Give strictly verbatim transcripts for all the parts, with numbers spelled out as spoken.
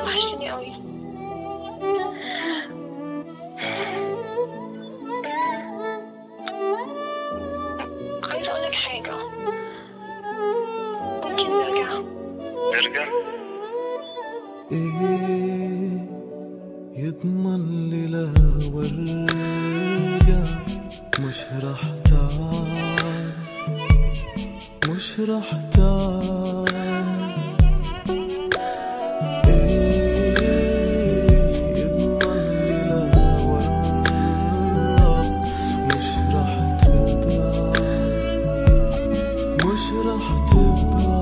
وحشتني قوي. عايزة اقولك حاجة، ممكن نرجع نرجع ايه يضمن لي لا وارجع؟ مش راح تاني، مش راح تاني. ايه يضمن لي لا وارجع؟ مش راح تبقى، مش راح تبقى.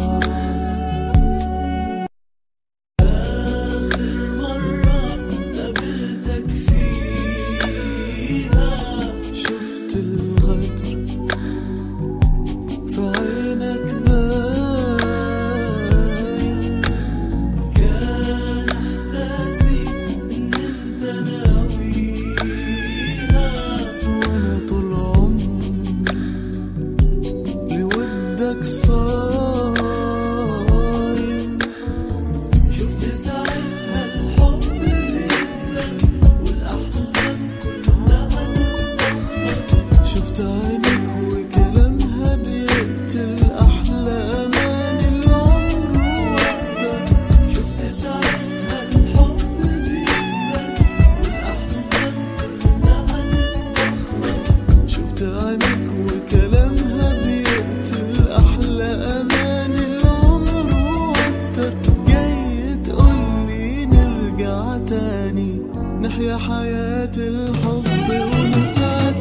صايم شفت ساعتها الحب بيكبر والأحلام كلها تتدمر. شفت عينك وكلامها بيقتل أحلى أمان العمر وأكتر. شفت ساعتها الحب بيكبر والأحلام كلها تتدمر. شفت عينك وكلامها بيقتل أحلى أمان العمر وأكتر. جاي تقولي نرجع تاني نحيا حياة الحب ونسعد.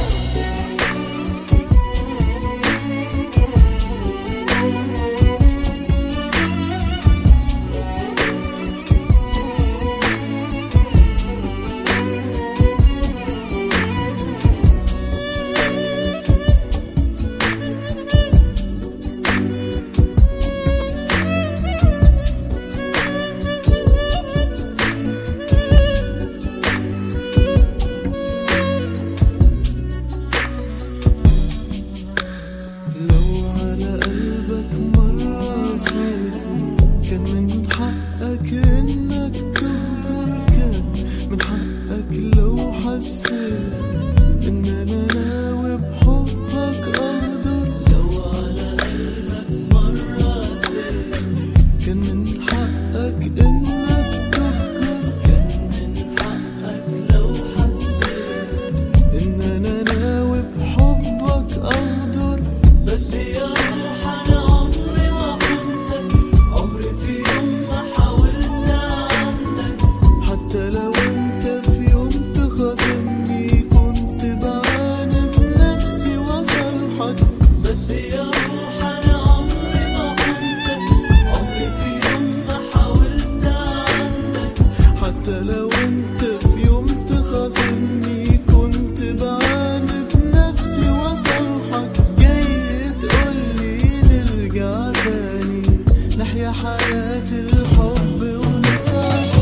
كان من حقك انك تهجر، كان من حقك لو حسيت ان انا ناوي بحبك اغدر. لو على قلبك مرة زيت كان من حقك انك تهجر، كان من حقك لو حسيت ان انا ناوي بحبك اغدر. بس يا روح انا عمري ما خنتك، عمري في يوم ما حاولت عنك. حتى لو انت في يوم تخاصمني كنت بعاند نفسي واصالحك. بس يا روح انا عمري ما خنتك، عمري في يوم ما حاولت عنك. حتى لو انت في يوم تخاصمني كنت بعاند نفسي واصالحك. جاي تقولي نرجع تاني نحيا حياة الحب ونسعد.